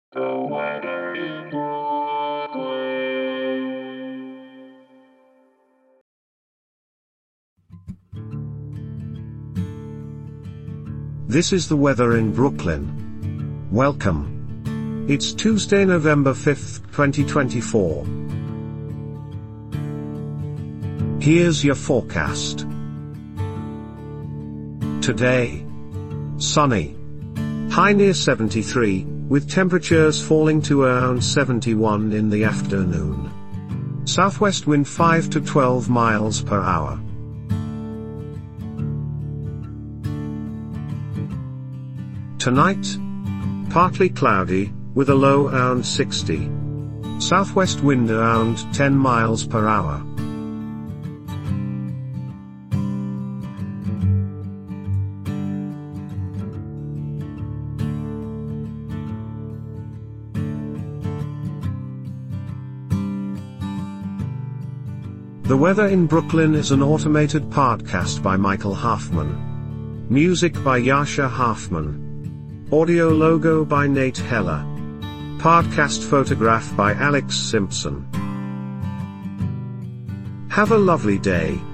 The weather in Brooklyn. This is the weather in Brooklyn. Welcome. It's Tuesday, November 5th, 2024. Here's your forecast. Today, sunny. High near 73, with temperatures falling to around 71 in the afternoon. Southwest wind 5 to 12 miles per hour. Tonight, partly cloudy, with a low around 60. Southwest wind around 10 miles per hour. The Weather in Brooklyn is an automated podcast by Michael Hoffman. Music by Yasha Hoffman. Audio logo by Nate Heller. Podcast photograph by Alex Simpson. Have a lovely day.